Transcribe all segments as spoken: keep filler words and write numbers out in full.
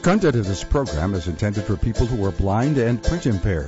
Content of this program is intended for people who are blind and print impaired.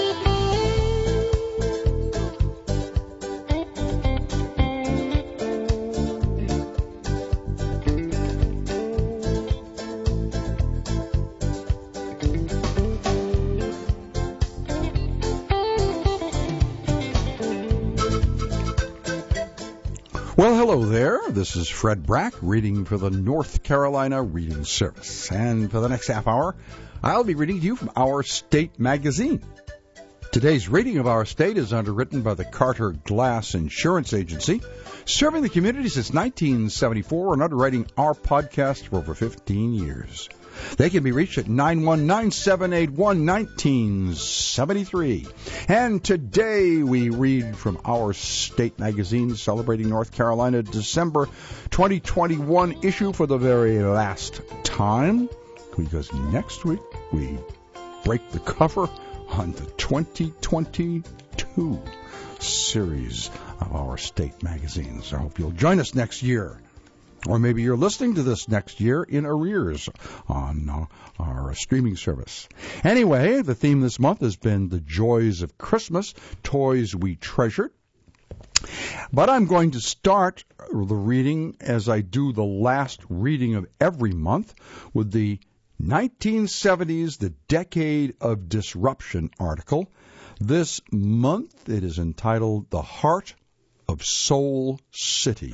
Well, hello there. This is Fred Brack reading for the North Carolina Reading Service. And for the next half hour, I'll be reading to you from Our State magazine. Today's reading of Our State is underwritten by the Carter Glass Insurance Agency, serving the community since nineteen seventy-four and underwriting our podcast for over fifteen years. They can be reached at nine one nine, seven eight one, one nine seven three. And today we read from Our State magazine, celebrating North Carolina December twenty twenty-one issue for the very last time, because next week we break the cover on the twenty twenty-two series of Our State magazines. I hope you'll join us next year. Or maybe you're listening to this next year in arrears on uh, our streaming service. Anyway, the theme this month has been the joys of Christmas, toys we treasured. But I'm going to start the reading, as I do the last reading of every month, with the nineteen seventies, the Decade of Disruption article. This month it is entitled The Heart of Soul City.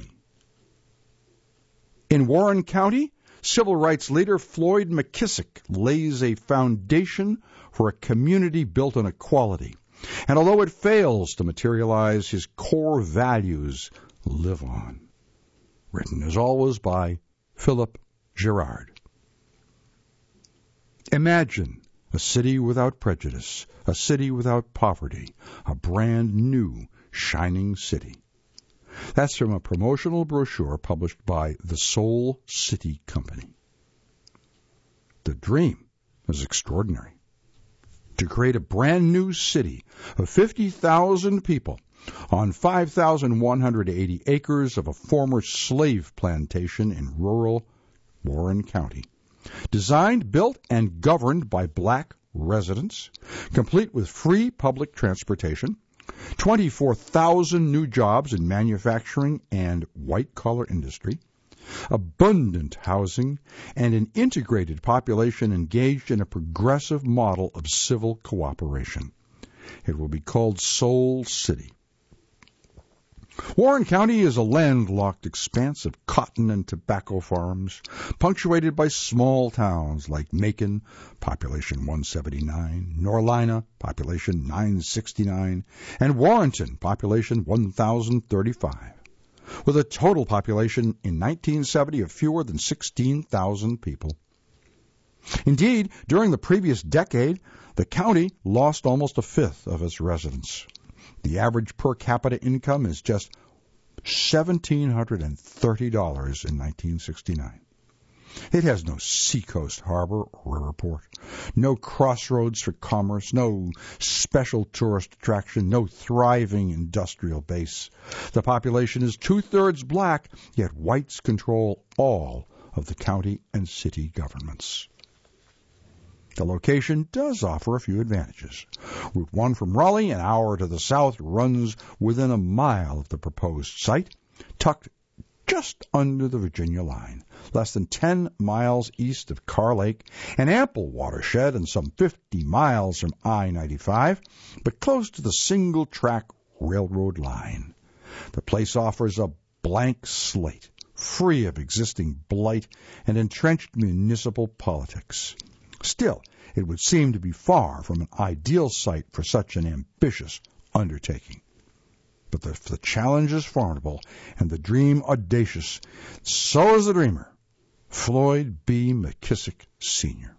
In Warren County, civil rights leader Floyd McKissick lays a foundation for a community built on equality. And although it fails to materialize, his core values live on. Written as always by Philip Girard. Imagine a city without prejudice, a city without poverty, a brand new, shining city. That's from a promotional brochure published by the Soul City Company. The dream is extraordinary. To create a brand new city of fifty thousand people on five thousand one hundred eighty acres of a former slave plantation in rural Warren County. Designed, built, and governed by black residents, complete with free public transportation, twenty-four thousand new jobs in manufacturing and white-collar industry, abundant housing, and an integrated population engaged in a progressive model of civil cooperation. It will be called Soul City. Warren County is a landlocked expanse of cotton and tobacco farms, punctuated by small towns like Macon, population one seventy-nine, Norlina, population nine sixty-nine, and Warrenton, population one thousand thirty-five, with a total population in nineteen seventy of fewer than sixteen thousand people. Indeed, during the previous decade, the county lost almost a fifth of its residents. The average per capita income is just one thousand seven hundred thirty dollars in nineteen sixty-nine. It has no seacoast harbor or airport, no crossroads for commerce, no special tourist attraction, no thriving industrial base. The population is two-thirds black, yet whites control all of the county and city governments. The location does offer a few advantages. Route one from Raleigh, an hour to the south, runs within a mile of the proposed site, tucked just under the Virginia line, less than ten miles east of Carr Lake, an ample watershed and some fifty miles from I ninety-five, but close to the single-track railroad line. The place offers a blank slate, free of existing blight and entrenched municipal politics. Still, it would seem to be far from an ideal site for such an ambitious undertaking. But the, the challenge is formidable and the dream audacious. So is the dreamer, Floyd B. McKissick, Senior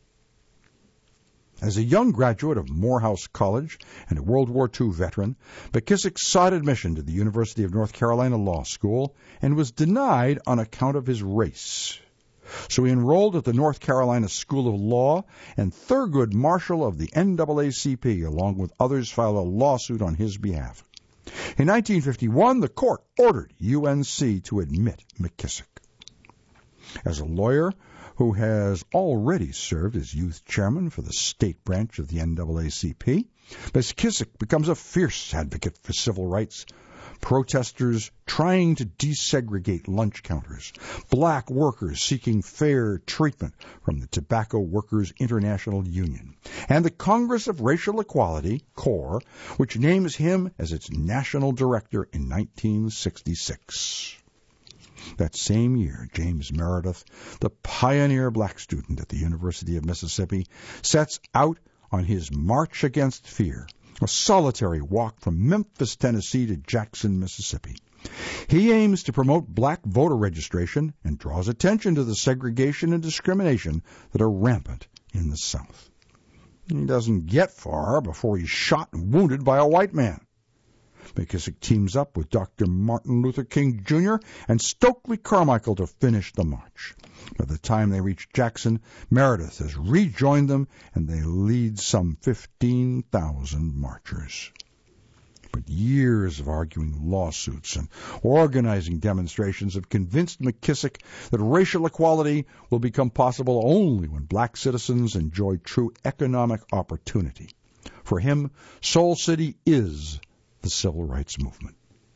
As a young graduate of Morehouse College and a World War Two veteran, McKissick sought admission to the University of North Carolina Law School and was denied on account of his race. So he enrolled at the North Carolina School of Law, and Thurgood Marshall of the N double A C P, along with others, filed a lawsuit on his behalf. In nineteen fifty-one, the court ordered U N C to admit McKissick. As a lawyer who has already served as youth chairman for the state branch of the N double A C P. McKissick becomes a fierce advocate for civil rights. Protesters trying to desegregate lunch counters, black workers seeking fair treatment from the Tobacco Workers International Union, and the Congress of Racial Equality, CORE, which names him as its national director in nineteen sixty-six. That same year, James Meredith, the pioneer black student at the University of Mississippi, sets out on his March Against Fear, a solitary walk from Memphis, Tennessee to Jackson, Mississippi. He aims to promote black voter registration and draws attention to the segregation and discrimination that are rampant in the South. He doesn't get far before he's shot and wounded by a white man. McKissick teams up with Doctor Martin Luther King Junior and Stokely Carmichael to finish the march. By the time they reach Jackson, Meredith has rejoined them, and they lead some fifteen thousand marchers. But years of arguing lawsuits and organizing demonstrations have convinced McKissick that racial equality will become possible only when black citizens enjoy true economic opportunity. For him, Soul City is the civil rights movement.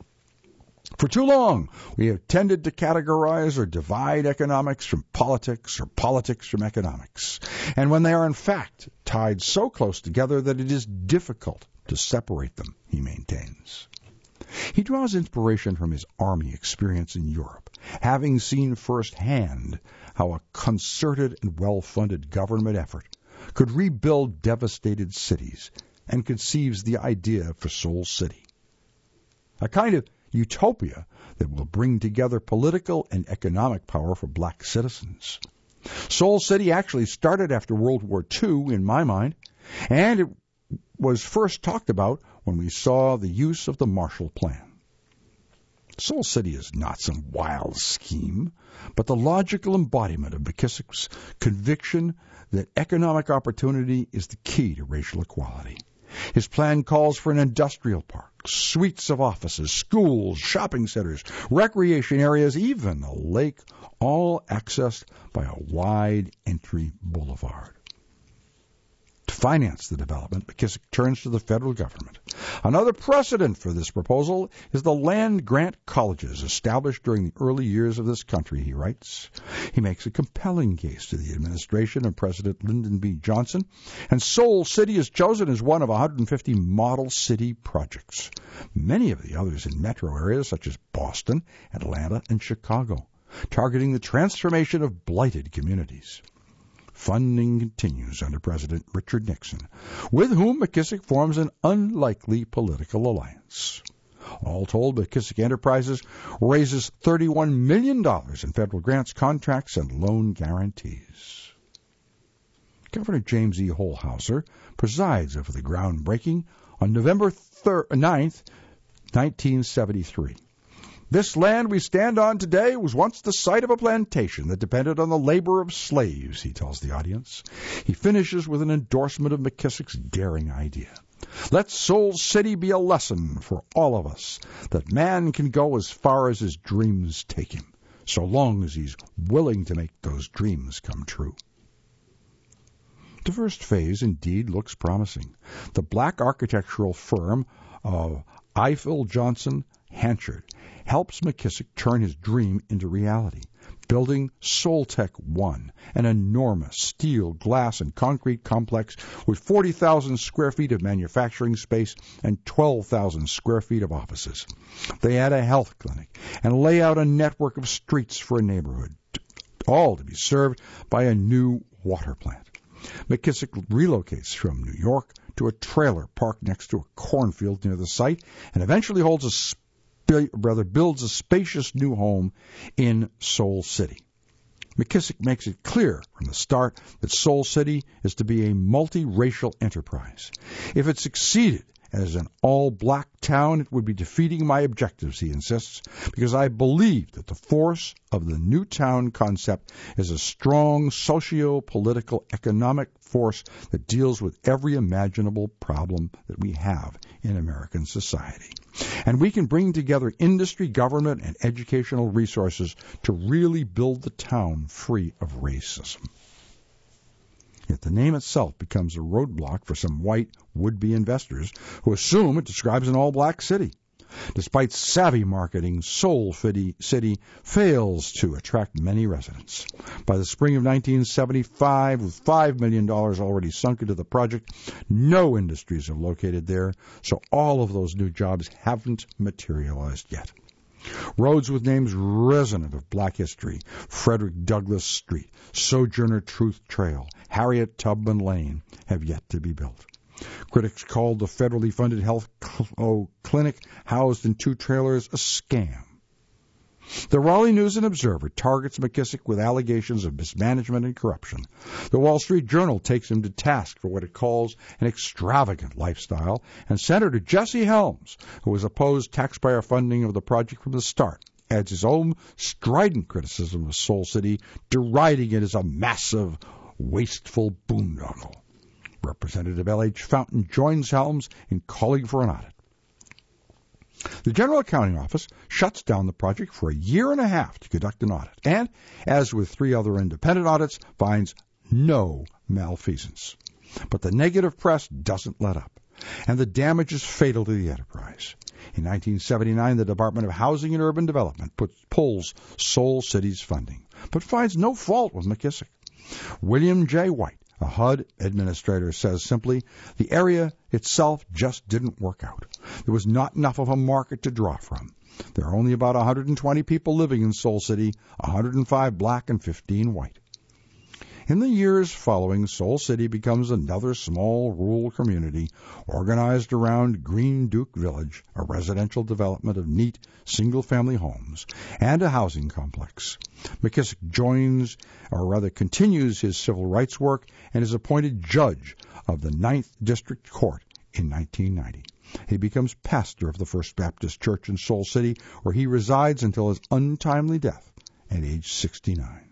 For too long, we have tended to categorize or divide economics from politics or politics from economics, and when they are in fact tied so close together that it is difficult to separate them, he maintains. He draws inspiration from his army experience in Europe, having seen firsthand how a concerted and well-funded government effort could rebuild devastated cities, and conceives the idea for Soul City, a kind of utopia that will bring together political and economic power for black citizens. Soul City actually started after World War Two, in my mind, and it was first talked about when we saw the use of the Marshall Plan. Soul City is not some wild scheme, but the logical embodiment of McKissick's conviction that economic opportunity is the key to racial equality. His plan calls for an industrial park, suites of offices, schools, shopping centers, recreation areas, even a lake, all accessed by a wide entry boulevard. To finance the development, McKissick turns to the federal government. Another precedent for this proposal is the land-grant colleges established during the early years of this country, he writes. He makes a compelling case to the administration of President Lyndon B. Johnson, and Soul City is chosen as one of one hundred fifty model city projects, many of the others in metro areas such as Boston, Atlanta, and Chicago, targeting the transformation of blighted communities. Funding continues under President Richard Nixon, with whom McKissick forms an unlikely political alliance. All told, McKissick Enterprises raises thirty-one million dollars in federal grants, contracts, and loan guarantees. Governor James E. Holhauser presides over the groundbreaking on November ninth, nineteen seventy-three. This land we stand on today was once the site of a plantation that depended on the labor of slaves, he tells the audience. He finishes with an endorsement of McKissick's daring idea. Let Soul City be a lesson for all of us that man can go as far as his dreams take him, so long as he's willing to make those dreams come true. The first phase indeed looks promising. The black architectural firm of Eiffel Johnson Hanchard helps McKissick turn his dream into reality, building Soltech One, an enormous steel, glass, and concrete complex with forty thousand square feet of manufacturing space and twelve thousand square feet of offices. They add a health clinic and lay out a network of streets for a neighborhood, all to be served by a new water plant. McKissick relocates from New York to a trailer parked next to a cornfield near the site and eventually holds a sp- rather builds a spacious new home in Soul City. McKissick makes it clear from the start that Soul City is to be a multiracial enterprise. If it succeeded as an all-black town, it would be defeating my objectives, he insists, because I believe that the force of the new town concept is a strong socio-political economic force that deals with every imaginable problem that we have in American society. And we can bring together industry, government, and educational resources to really build the town free of racism. Yet the name itself becomes a roadblock for some white would-be investors who assume it describes an all-black city. Despite savvy marketing, Soul City fails to attract many residents. By the spring of nineteen seventy-five, with five million dollars already sunk into the project, no industries have located there, so all of those new jobs haven't materialized yet. Roads with names resonant of black history, Frederick Douglass Street, Sojourner Truth Trail, Harriet Tubman Lane, have yet to be built. Critics called the federally funded health cl- clinic housed in two trailers a scam. The Raleigh News and Observer targets McKissick with allegations of mismanagement and corruption. The Wall Street Journal takes him to task for what it calls an extravagant lifestyle, and Senator Jesse Helms, who has opposed taxpayer funding of the project from the start, adds his own strident criticism of Soul City, deriding it as a massive, wasteful boondoggle. Representative L H Fountain joins Helms in calling for an audit. The General Accounting Office shuts down the project for a year and a half to conduct an audit, and, as with three other independent audits, finds no malfeasance. But the negative press doesn't let up, and the damage is fatal to the enterprise. In nineteen seventy-nine, the Department of Housing and Urban Development puts, pulls Soul City's funding, but finds no fault with McKissick. William J. White, a H U D administrator, says simply, the area itself just didn't work out. There was not enough of a market to draw from. There are only about one hundred twenty people living in Soul City, one hundred five black and fifteen white. In the years following, Soul City becomes another small rural community organized around Green Duke Village, a residential development of neat single-family homes, and a housing complex. McKissick joins, or rather continues, his civil rights work and is appointed judge of the Ninth District Court in nineteen ninety. He becomes pastor of the First Baptist Church in Soul City, where he resides until his untimely death at age sixty-nine.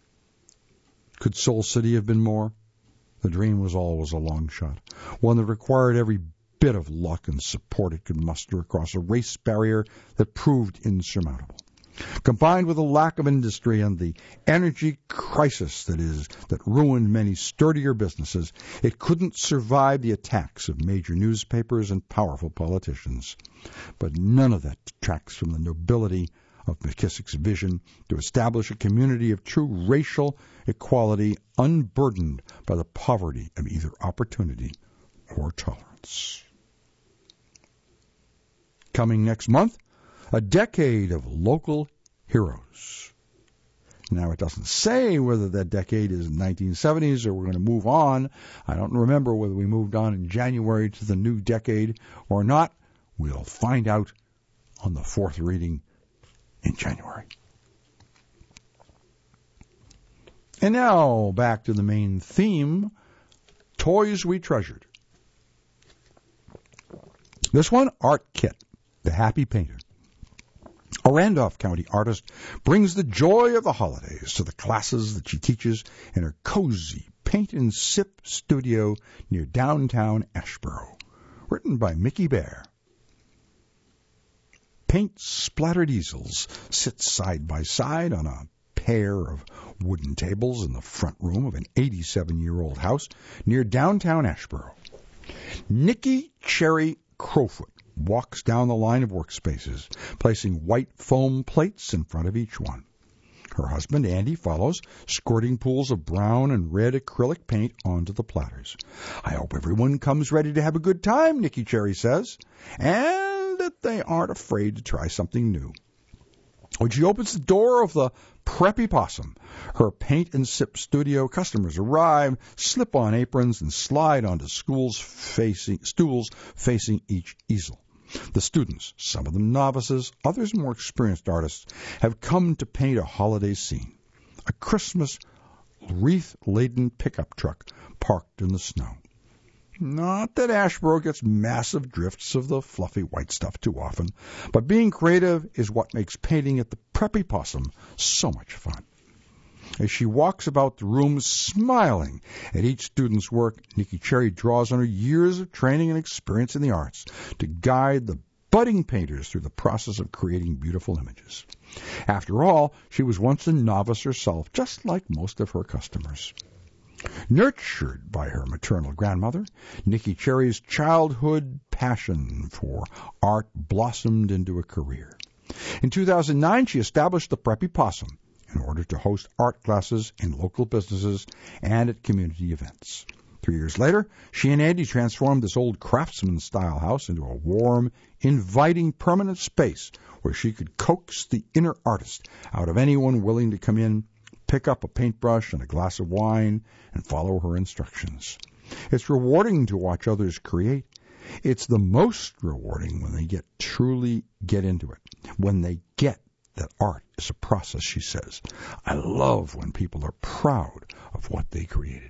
Could Soul City have been more? The dream was always a long shot, one that required every bit of luck and support it could muster across a race barrier that proved insurmountable. Combined with a lack of industry and the energy crisis that is that ruined many sturdier businesses, it couldn't survive the attacks of major newspapers and powerful politicians. But none of that detracts from the nobility of McKissick's vision to establish a community of true racial equality, unburdened by the poverty of either opportunity or tolerance. Coming next month, a decade of local heroes. Now, it doesn't say whether that decade is nineteen seventies or we're going to move on. I don't remember whether we moved on in January to the new decade or not. We'll find out on the fourth reading in January. And now, back to the main theme, Toys We Treasured. This one, Art Kit, the Happy Painter. A Randolph County artist brings the joy of the holidays to the classes that she teaches in her cozy paint and sip studio near downtown Asheboro. Written by Mickey Bear. Paint-splattered easels sit side by side on a pair of wooden tables in the front room of an eighty-seven-year-old house near downtown Asheboro. Nikki Cherry Crowfoot walks down the line of workspaces, placing white foam plates in front of each one. Her husband, Andy, follows, squirting pools of brown and red acrylic paint onto the platters. I hope everyone comes ready to have a good time, Nikki Cherry says, and that they aren't afraid to try something new. When she opens the door of the Preppy Possum, her paint and sip studio, customers arrive, slip on aprons, and slide onto stools facing, stools facing each easel. The students, some of them novices, others more experienced artists, have come to paint a holiday scene. A Christmas wreath-laden pickup truck parked in the snow. Not that Asheboro gets massive drifts of the fluffy white stuff too often, but being creative is what makes painting at the Preppy Possum so much fun. As she walks about the room smiling at each student's work, Nikki Cherry draws on her years of training and experience in the arts to guide the budding painters through the process of creating beautiful images. After all, she was once a novice herself, just like most of her customers. Nurtured by her maternal grandmother, Nikki Cherry's childhood passion for art blossomed into a career. In two thousand nine, she established the Preppy Possum in order to host art classes in local businesses and at community events. Three years later, she and Andy transformed this old craftsman-style house into a warm, inviting, permanent space where she could coax the inner artist out of anyone willing to come in, pick up a paintbrush and a glass of wine, and follow her instructions. It's rewarding to watch others create. It's the most rewarding when they get truly get into it, when they get that art is a process, she says. I love when people are proud of what they created.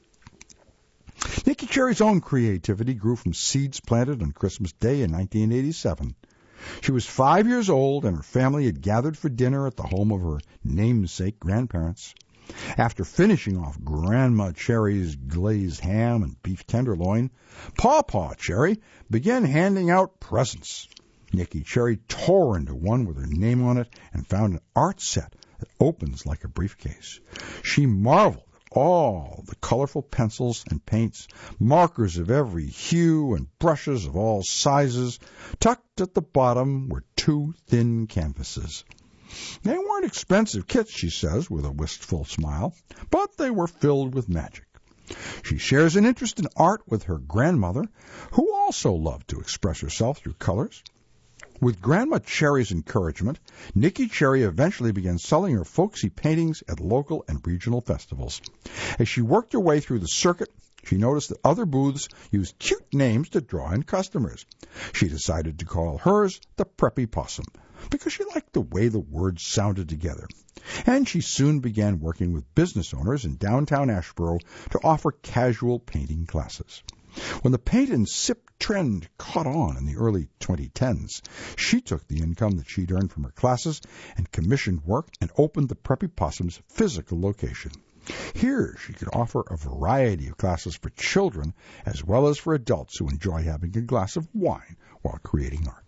Nikki Cherry's own creativity grew from seeds planted on Christmas Day in nineteen eighty-seven. She was five years old, and her family had gathered for dinner at the home of her namesake grandparents. After finishing off Grandma Cherry's glazed ham and beef tenderloin, Pawpaw Cherry began handing out presents. Nikki Cherry tore into one with her name on it and found an art set that opens like a briefcase. She marveled at all the colorful pencils and paints, markers of every hue, and brushes of all sizes. Tucked at the bottom were two thin canvases. They weren't expensive kits, she says, with a wistful smile, but they were filled with magic. She shares an interest in art with her grandmother, who also loved to express herself through colors. With Grandma Cherry's encouragement, Nikki Cherry eventually began selling her folksy paintings at local and regional festivals. As she worked her way through the circuit, she noticed that other booths used cute names to draw in customers. She decided to call hers the Preppy Possum, because she liked the way the words sounded together. And she soon began working with business owners in downtown Asheboro to offer casual painting classes. When the paint and sip trend caught on in the early twenty tens, she took the income that she'd earned from her classes and commissioned work and opened the Preppy Possum's physical location. Here she could offer a variety of classes for children as well as for adults who enjoy having a glass of wine while creating art.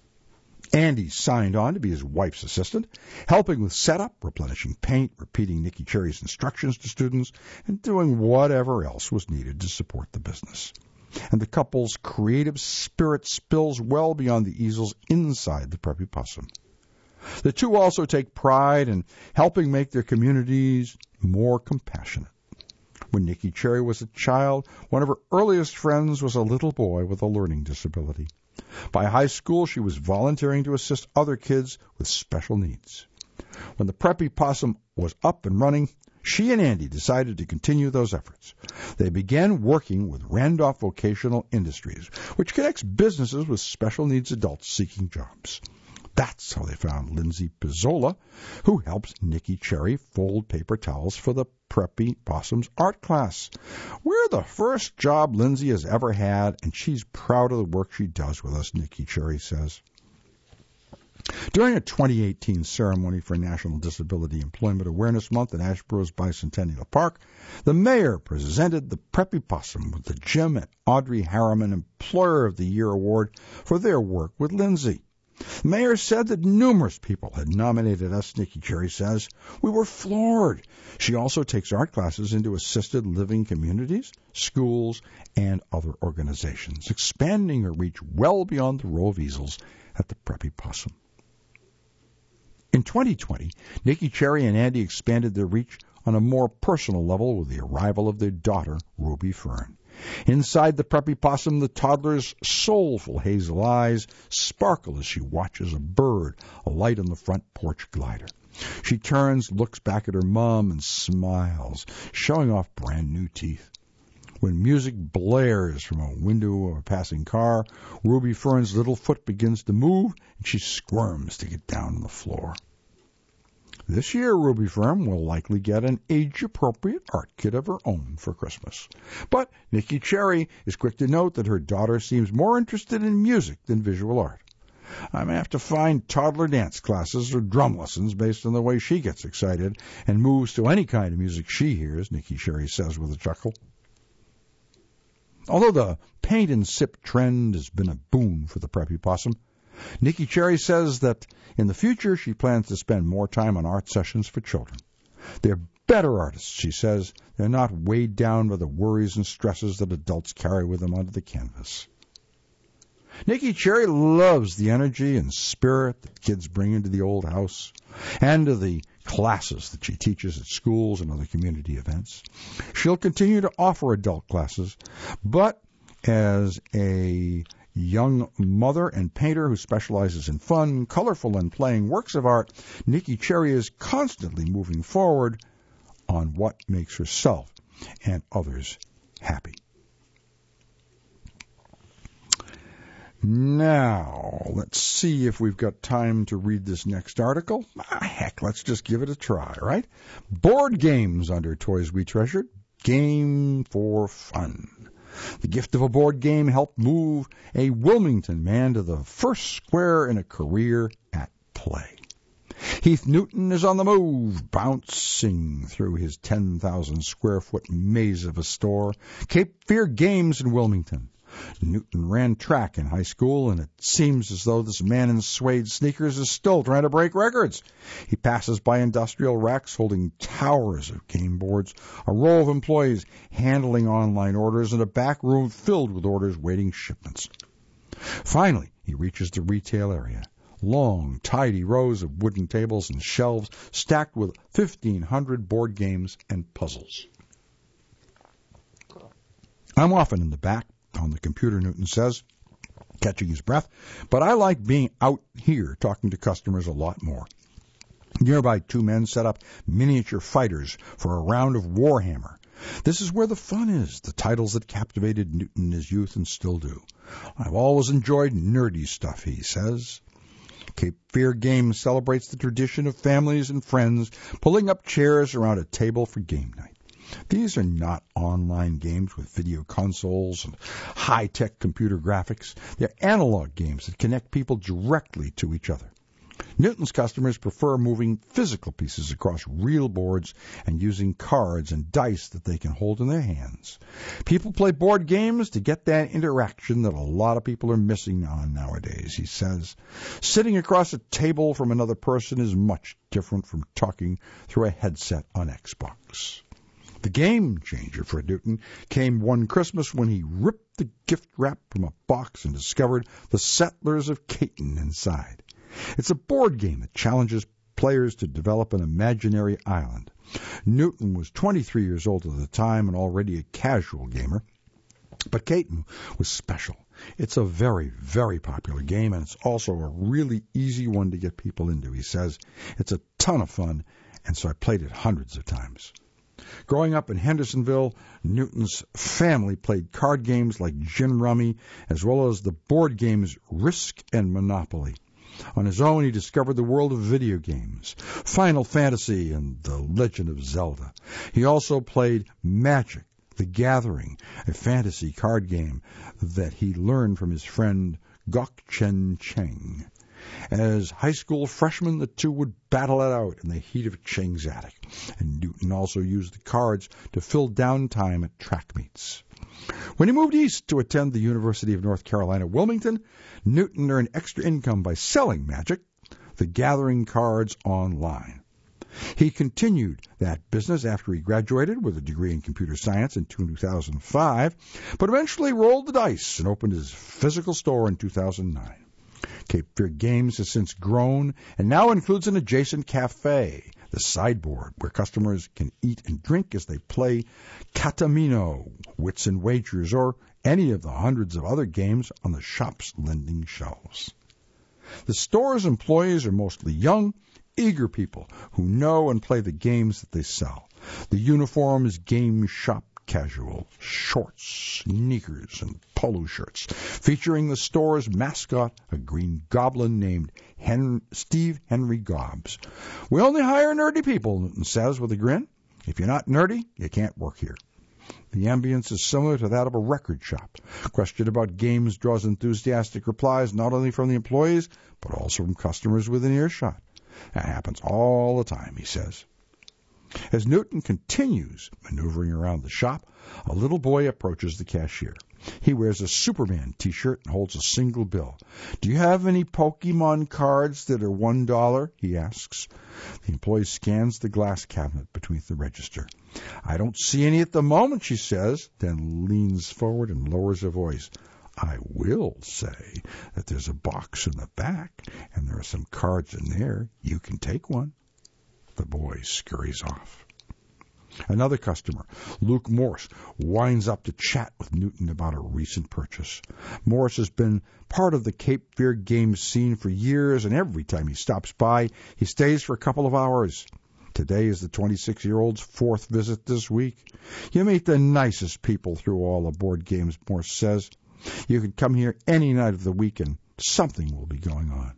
Andy signed on to be his wife's assistant, helping with setup, replenishing paint, repeating Nikki Cherry's instructions to students, and doing whatever else was needed to support the business. And the couple's creative spirit spills well beyond the easels inside the Preppy Possum. The two also take pride in helping make their communities more compassionate. When Nikki Cherry was a child, one of her earliest friends was a little boy with a learning disability. By high school, she was volunteering to assist other kids with special needs. When the Preppy Possum was up and running, she and Andy decided to continue those efforts. They began working with Randolph Vocational Industries, which connects businesses with special needs adults seeking jobs. That's how they found Lindsay Pizzola, who helps Nikki Cherry fold paper towels for the Preppy Possum's art class. We're the first job Lindsay has ever had, and she's proud of the work she does with us, Nikki Cherry says. During a twenty eighteen ceremony for National Disability Employment Awareness Month at Asheboro's Bicentennial Park, the mayor presented the Preppy Possum with the Jim and Audrey Harriman Employer of the Year Award for their work with Lindsay. The mayor said that numerous people had nominated us, Nikki Cherry says. We were floored. She also takes art classes into assisted living communities, schools, and other organizations, expanding her reach well beyond the row of easels at the Preppy Possum. In twenty twenty, Nikki Cherry and Andy expanded their reach on a more personal level with the arrival of their daughter, Ruby Fern. Inside the Preppy Possum, the toddler's soulful hazel eyes sparkle as she watches a bird alight on the front porch glider. She turns, looks back at her mom, and smiles, showing off brand new teeth. When music blares from a window of a passing car, Ruby Fern's little foot begins to move, and she squirms to get down on the floor. This year, Ruby Fern will likely get an age-appropriate art kit of her own for Christmas. But Nikki Cherry is quick to note that her daughter seems more interested in music than visual art. I may have to find toddler dance classes or drum lessons based on the way she gets excited and moves to any kind of music she hears, Nikki Cherry says with a chuckle. Although the paint and sip trend has been a boon for the preppy possum, Nikki Cherry says that in the future she plans to spend more time on art sessions for children. They're better artists, she says. They're not weighed down by the worries and stresses that adults carry with them onto the canvas. Nikki Cherry loves the energy and spirit that kids bring into the old house and to the classes that she teaches at schools and other community events. She'll continue to offer adult classes, but as a young mother and painter who specializes in fun, colorful, and playing works of art, Nikki Cherry is constantly moving forward on what makes herself and others happy. Now, let's see if we've got time to read this next article. Ah, heck, let's just give it a try, right? Board games under Toys We Treasured. Game for fun. The gift of a board game helped move a Wilmington man to the first square in a career at play. Heath Newton is on the move, bouncing through his ten thousand square foot maze of a store, Cape Fear Games in Wilmington. Newton ran track in high school, and it seems as though this man in suede sneakers is still trying to break records. He passes by industrial racks holding towers of game boards, a row of employees handling online orders, and a back room filled with orders waiting shipments. Finally, he reaches the retail area. Long, tidy rows of wooden tables and shelves stacked with fifteen hundred board games and puzzles. I'm often in the back on the computer, Newton says, catching his breath, but I like being out here talking to customers a lot more. Nearby, two men set up miniature fighters for a round of Warhammer. This is where the fun is, the titles that captivated Newton in his youth and still do. I've always enjoyed nerdy stuff, he says. Cape Fear Games celebrates the tradition of families and friends pulling up chairs around a table for game night. These are not online games with video consoles and high-tech computer graphics. They're analog games that connect people directly to each other. Newton's customers prefer moving physical pieces across real boards and using cards and dice that they can hold in their hands. People play board games to get that interaction that a lot of people are missing on nowadays, he says. Sitting across a table from another person is much different from talking through a headset on Xbox. The game changer for Newton came one Christmas when he ripped the gift wrap from a box and discovered The Settlers of Catan inside. It's a board game that challenges players to develop an imaginary island. Newton was twenty-three years old at the time and already a casual gamer, but Catan was special. It's a very, very popular game, and it's also a really easy one to get people into, he says. It's a ton of fun, and so I played it hundreds of times. Growing up in Hendersonville, Newton's family played card games like Gin Rummy, as well as the board games Risk and Monopoly. On his own, he discovered the world of video games, Final Fantasy and The Legend of Zelda. He also played Magic, The Gathering, a fantasy card game that he learned from his friend Gok Chen Cheng. As high school freshmen, the two would battle it out in the heat of Cheng's attic, and Newton also used the cards to fill downtime at track meets. When he moved east to attend the University of North Carolina, Wilmington, Newton earned extra income by selling Magic, the Gathering cards, online. He continued that business after he graduated with a degree in computer science in two thousand five, but eventually rolled the dice and opened his physical store in two thousand nine. Cape Fear Games has since grown and now includes an adjacent cafe, the Sideboard, where customers can eat and drink as they play Catamino, Wits and Wagers, or any of the hundreds of other games on the shop's lending shelves. The store's employees are mostly young, eager people who know and play the games that they sell. The uniform is game shop casual, shorts, sneakers, and polo shirts, featuring the store's mascot, a green goblin named Hen- Steve Henry Gobbs. We only hire nerdy people, Newton says with a grin. If you're not nerdy, you can't work here. The ambience is similar to that of a record shop. A question about games draws enthusiastic replies not only from the employees, but also from customers within earshot. That happens all the time, he says. As Newton continues maneuvering around the shop, a little boy approaches the cashier. He wears a Superman t-shirt and holds a single bill. "Do you have any Pokemon cards that are one dollar?" he asks. The employee scans the glass cabinet beneath the register. "I don't see any at the moment," she says, then leans forward and lowers her voice. "I will say that there's a box in the back, and there are some cards in there. You can take one." The boy scurries off. Another customer, Luke Morse, winds up to chat with Newton about a recent purchase. Morse has been part of the Cape Fear Games scene for years, and every time he stops by, he stays for a couple of hours. Today is the twenty-six-year-old's fourth visit this week. You meet the nicest people through all the board games, Morse says. You can come here any night of the week, and something will be going on.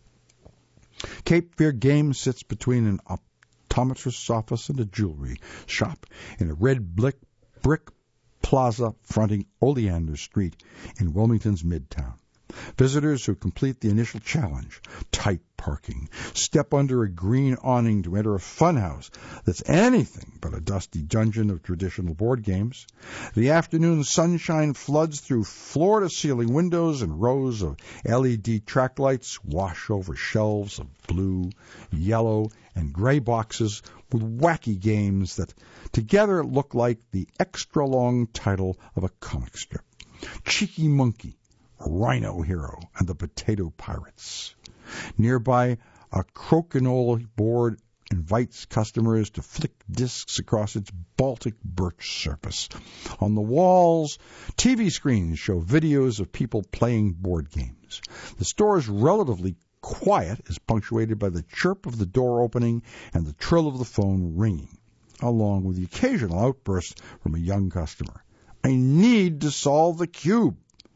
Cape Fear Games sits between an optometrist's office and a jewelry shop in a red brick, brick plaza fronting Oleander Street in Wilmington's Midtown. Visitors who complete the initial challenge, tight parking, step under a green awning to enter a funhouse that's anything but a dusty dungeon of traditional board games. The afternoon sunshine floods through floor-to-ceiling windows, and rows of L E D track lights wash over shelves of blue, yellow, and gray boxes with wacky games that together look like the extra-long title of a comic strip. Cheeky Monkey, Rhino Hero, and the Potato Pirates. Nearby, a crokinole board invites customers to flick discs across its Baltic birch surface. On the walls, T V screens show videos of people playing board games. The store's relatively quiet is punctuated by the chirp of the door opening and the trill of the phone ringing, along with the occasional outburst from a young customer. "I need to solve the cube."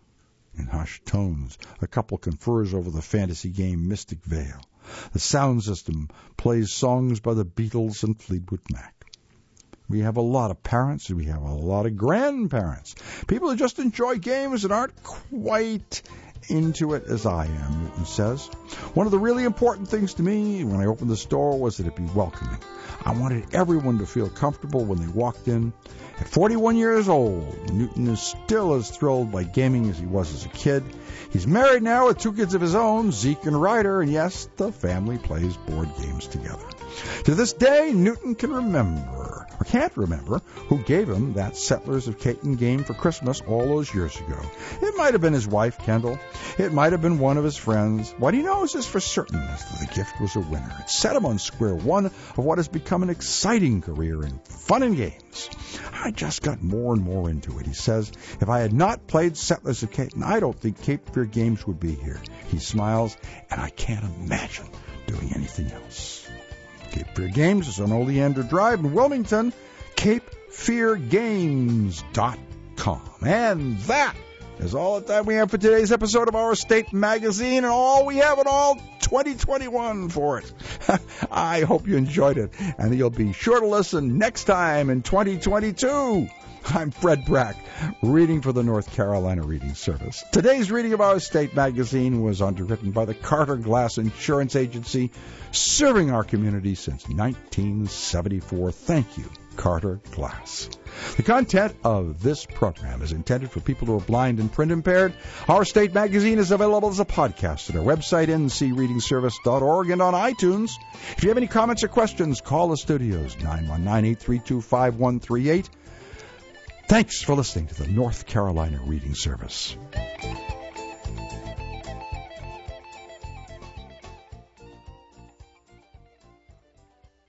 In hushed tones, a couple confers over the fantasy game Mystic Vale. The sound system plays songs by the Beatles and Fleetwood Mac. We have a lot of parents, and we have a lot of grandparents. People who just enjoy games and aren't quite into it as I am, Newton says. One of the really important things to me when I opened the store was that it be welcoming. I wanted everyone to feel comfortable when they walked in. At forty-one years old, Newton is still as thrilled by gaming as he was as a kid. He's married now with two kids of his own, Zeke and Ryder, and yes, the family plays board games together. To this day, Newton can remember, or can't remember, who gave him that Settlers of Catan game for Christmas all those years ago. It might have been his wife, Kendall. It might have been one of his friends. What he knows is for certain is that the gift was a winner. It set him on square one of what has become an exciting career in fun and games. I just got more and more into it, he says. If I had not played Settlers of Catan, I don't think Cape Fear Games would be here. He smiles, and I can't imagine doing anything else. Cape Fear Games is on Oleander Drive in Wilmington, cape fear games dot com. And that is all the time we have for today's episode of Our State Magazine, and all we have in all twenty twenty-one for it. I hope you enjoyed it, and you'll be sure to listen next time in twenty twenty-two. I'm Fred Brack, reading for the North Carolina Reading Service. Today's reading of Our State Magazine was underwritten by the Carter Glass Insurance Agency, serving our community since nineteen seventy-four. Thank you, Carter Glass. The content of this program is intended for people who are blind and print impaired. Our State Magazine is available as a podcast at our website, N C reading service dot org, and on iTunes. If you have any comments or questions, call the studios, nine one nine, eight three two, five one three eight. Thanks for listening to the North Carolina Reading Service.